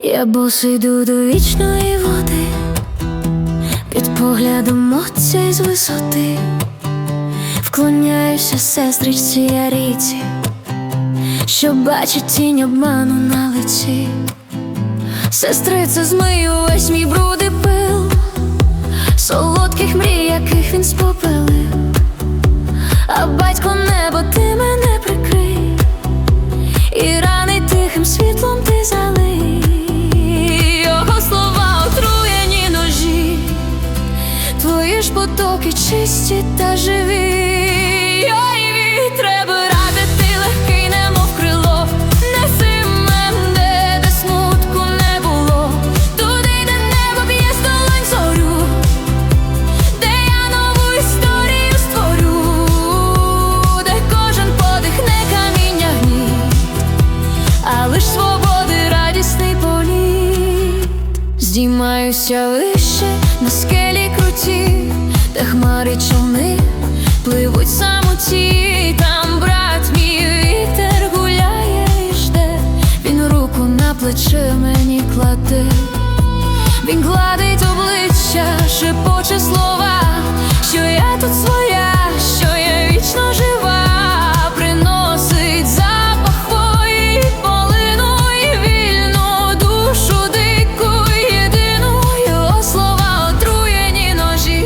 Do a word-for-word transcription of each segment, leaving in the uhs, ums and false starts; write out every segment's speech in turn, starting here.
Я босий йду до вічної води, під поглядом отця із висоти, вклоняюся сестричці Яриці, що бачить тінь обману на лиці. Сестриця, змию весь мій бруд і пил, солодких мрій, яких він спопелив. А батько небо, ти мене прикрий, і рани тихим світлом ти залий. Його слова отруєні ножі, твої ж потоки чисті та живі. Ой, вітре, ради ти легкий, немов крило, неси мене, де смутку не було, туди, де небо б'є з долонь зорю, де я нову історію створю, де кожен подих не каміння гніт, а лиш свободи радісний політ. Здіймаюся вище на скелі круті, де хмари човни пливуть самоті. Там брат мій вітер гуляє і жде, він руку на плече мені кладе. Він гладить обличчя, шепоче слова, що я тут своя, що я вічно жива. Приносить запах хвої й полину і вільну душу дику єдину. Його слова отруєні ножі,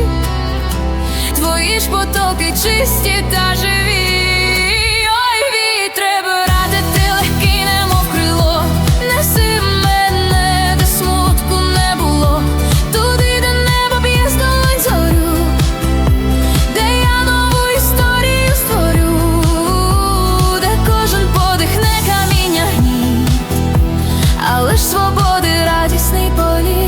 твої ж потоки чисті та живі. Ой, вітре, ради ти легкий, немов крило, неси мене, де смутку не було, туди, де небо б'є з долонь зорю, де я нову історію створю, де кожен подих не каміння гніт, а лиш свободи радісний політ.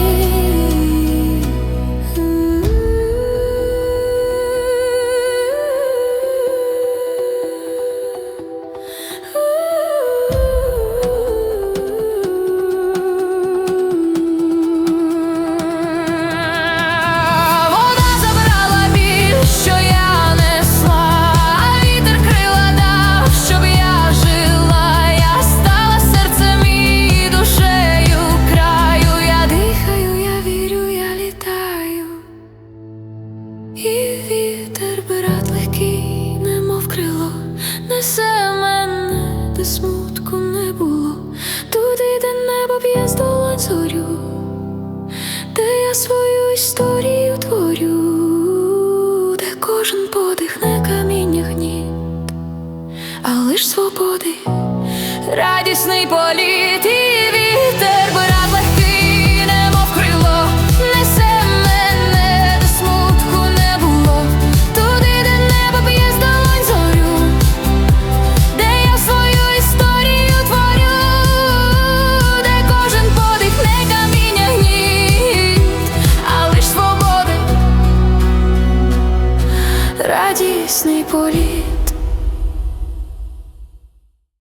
Вода забрала біль, що я несла, а вітер крила дав, щоб я жила. Я стала серцем і душею краю. Я дихаю, я вірю, я літаю. І вітер, брат легкий, немов крило, несе мене, де смутку не було, туди, де небо б'є з долонь зорю, де я свою історію творю, де кожен подих не каміння гніт, а лиш свободи радісний політ. І вітер, брат легкий, немов крило, несе мене, де смутку не було, туди, де небо б'є з долонь зорю, де я свою історію творю, де кожен подих не каміння гніт, а лиш свободи радісний політ.